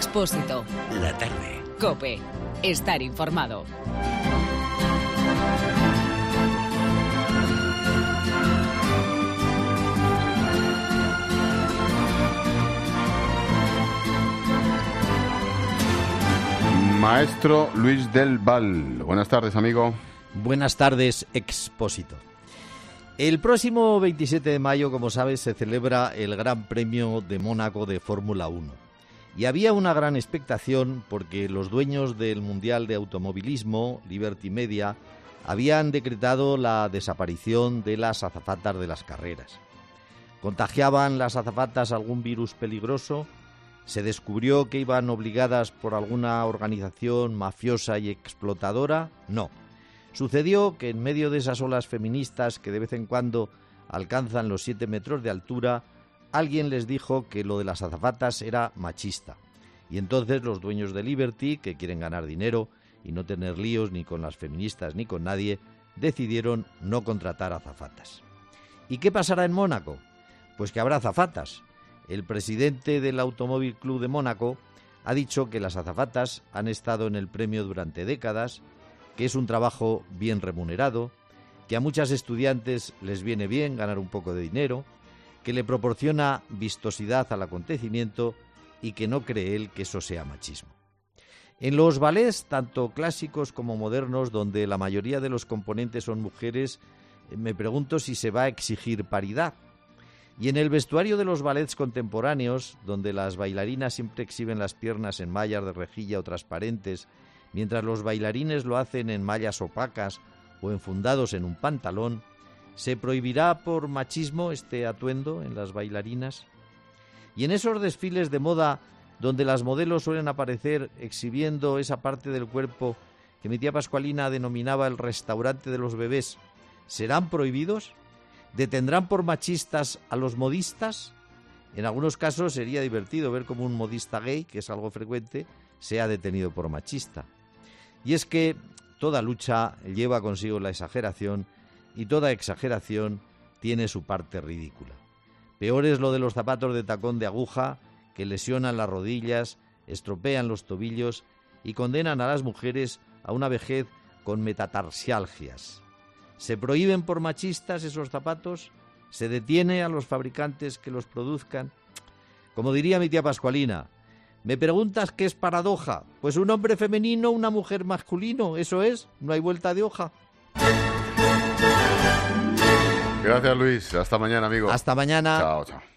Expósito. La tarde. COPE. Estar informado. Maestro Luis del Val. Buenas tardes, amigo. Buenas tardes, Expósito. El próximo 27 de mayo, como sabes, se celebra el Gran Premio de Mónaco de Fórmula 1. Y había una gran expectación porque los dueños del Mundial de Automovilismo, Liberty Media, habían decretado la desaparición de las azafatas de las carreras. ¿Contagiaban las azafatas algún virus peligroso? ¿Se descubrió que iban obligadas por alguna organización mafiosa y explotadora? No. Sucedió que en medio de esas olas feministas que de vez en cuando alcanzan los 7 metros de altura, alguien les dijo que lo de las azafatas era machista. Y entonces los dueños de Liberty, que quieren ganar dinero y no tener líos ni con las feministas ni con nadie, decidieron no contratar azafatas. ¿Y qué pasará en Mónaco? Pues que habrá azafatas. El presidente del Automóvil Club de Mónaco ha dicho que las azafatas han estado en el premio durante décadas, que es un trabajo bien remunerado, que a muchas estudiantes les viene bien ganar un poco de dinero, que le proporciona vistosidad al acontecimiento y que no cree él que eso sea machismo. En los ballets, tanto clásicos como modernos, donde la mayoría de los componentes son mujeres, me pregunto si se va a exigir paridad. Y en el vestuario de los ballets contemporáneos, donde las bailarinas siempre exhiben las piernas en mallas de rejilla o transparentes, mientras los bailarines lo hacen en mallas opacas o enfundados en un pantalón, ¿se prohibirá por machismo este atuendo en las bailarinas? Y en esos desfiles de moda donde las modelos suelen aparecer exhibiendo esa parte del cuerpo que mi tía Pascualina denominaba el restaurante de los bebés, ¿serán prohibidos? ¿Detendrán por machistas a los modistas? En algunos casos sería divertido ver cómo un modista gay, que es algo frecuente, sea detenido por machista. Y es que toda lucha lleva consigo la exageración y toda exageración tiene su parte ridícula. Peor es lo de los zapatos de tacón de aguja que lesionan las rodillas, estropean los tobillos y condenan a las mujeres a una vejez con metatarsialgias. ¿Se prohíben por machistas esos zapatos? ¿Se detiene a los fabricantes que los produzcan? Como diría mi tía Pascualina, ¿me preguntas qué es paradoja? Pues un hombre femenino, una mujer masculino, eso es, no hay vuelta de hoja. Gracias, Luis. Hasta mañana, amigo. Hasta mañana. Chao, chao.